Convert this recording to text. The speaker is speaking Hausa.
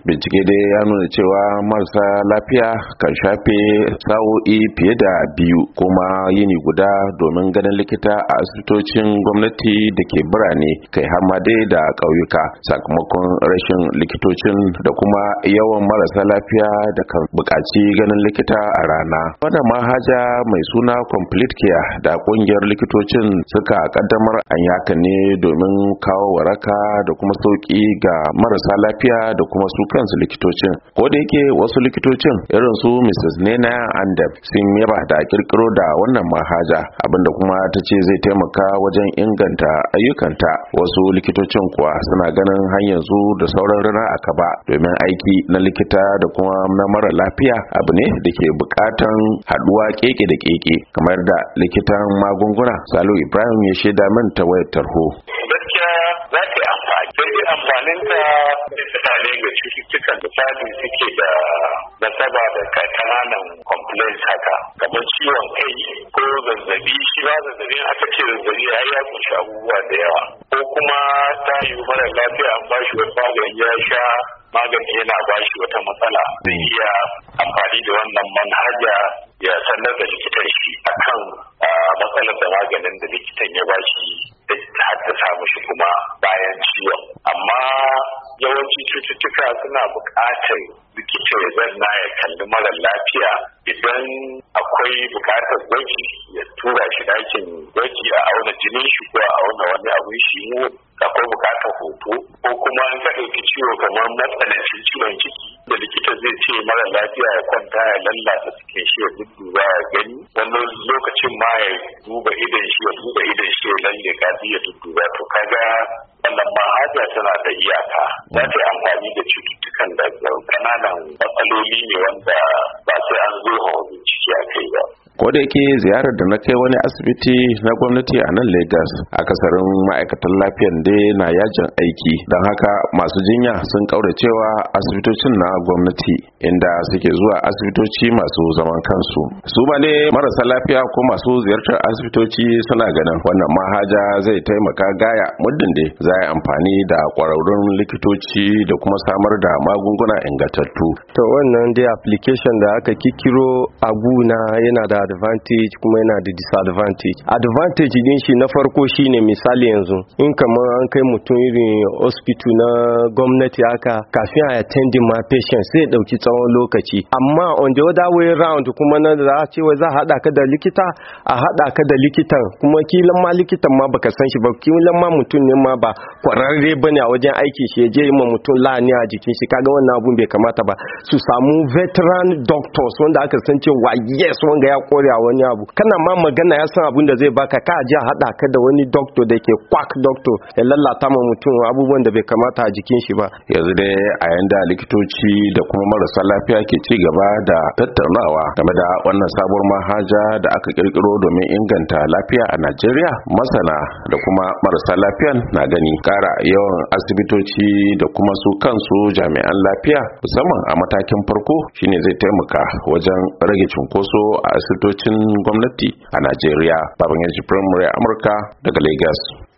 Bincike dai ya nuna cewa marasa lafiya kan shafe sa'o'i fiye da biyu kuma yini guda domin ganin likita a asibitocin gwamnati da ke birane kai har ma dai da ƙauyuka sakamakon rashin likitocin da kuma yawan marasa lafiya da kan buƙaci ganin likita a rana. Wannan manhaja mai suna Complete Care da ƙungiyar likitocin suka kaddamar an yakan ne domin kawo waraka da kuma sauki ga marasa lafiya da kuma su kansu likitocin. Ko da yake wasu likitocin irin su Mrs. Nena Andep sun yaba da kirkiro da wannan manhaja abinda kuma ta ce zai taimaka wajen inganta ayyukanta. Wasu likitocin kuwa suna ganin har yanzu da sauran rana a kaba domin aiki na likita da kuma na mara lafiya abu ne da ke bukatan haduwa keke da keke kamar da likitan magunguna Salo Ibrahim ya shaida min ta wayar tarho. Gaskiya za ta yi amfaninta ne ga cututtukan misali suke da nasaba da kananan complaints haka kamar ciwon kai ko zazzabi. Shi ba zazzabin aka ce zazzabi har ya kunshi abubuwa da yawa, ko kuma ta yi mara lafiya an bashi wani magani ya sha magani yana bashi wata matsala, zai iya amfani da wannan manhaja ya sanar da likitan shi akan matsalar da maganin da likitan ya bashi da haddasa mishi kuma bayan ciwon. Amma yawanci cututtuka suna buƙatar likita ya zanna ya kalli mara lafiya, idan akwai buƙatar gwaji ya tura shi ɗakin gwaji a auna jinin shi ko a auna wani abun shi, mu akwai buƙatar hoto, ko kuma an ka ɗauki ciwo kamar matsanancin ciwon ciki da likita zai ce mara lafiya ya kwanta ya lallata cikin shi ya dudduba ya gani, wani lokacin ma ya duba idon shi ya lalle kaji ya dudduba. To kaga wannan manhaja tana da iyaka, za ta yi amfani da cututtukan da kananan matsaloli ne wanda ba sai an zo hawa bincike a kai ba. Ko da yake ziyarar da na kai wani asibiti na gwamnati a nan Lagos, akasarin ma'aikatan lafiyan dai na yajin aiki, don haka masu jinya sun kauracewa asibitocin na gwamnati inda suke zuwa asibitoci masu zaman kansu. Su ba ne marasa lafiya ko masu ziyartar asibitoci suna ganin wannan manhaja zai taimaka gaya muddin da za a yi amfani da kwararrun likitoci da kuma samar da magunguna ingantattu. To wannan dai application da aka kikiro abu na yana da advantage kuma yana da disadvantage. Advantage din shi na farko shine misali yanzu in kamar an kai mutum irin hospital na gwamnati haka, kafin a attending ma patient sai dauki tsawon lokaci, amma on the other way round kuma na za a ce za a hada ka da likita, a hada ka da likitan kuma kilan ma likitan ma baka san shi ba, kilan ma mutum ne ma ba kwararre bane a wajen aiki shi, je yi ma mutum lahani a jikin shi. Kaga wannan abun bai kamata ba. Su samu veteran doctors wanda aka san cewa yes wanga ya kore a wani abu, kana ma magana ya san abun da zai baka, ka je a hada ka da wani doctor da ke quack doctor ya lallata ma mutum abubuwan da bai kamata a jikin shi ba. Yanzu dai a yanda likitoci da kuma marasa lafiya ke ci gaba da tattaunawa game da wannan sabuwar manhaja da aka kirkiro domin inganta lafiya a Najeriya, masana da kuma marasa lafiyan na gani kara yawan asibitoci da kuma su kansu jami'an lafiya musamman a matakin farko shine zai taimaka wajen rage cunkoso a asibitocin gwamnati a Najeriya. Babangida Jibrin, Amurka daga Lagos.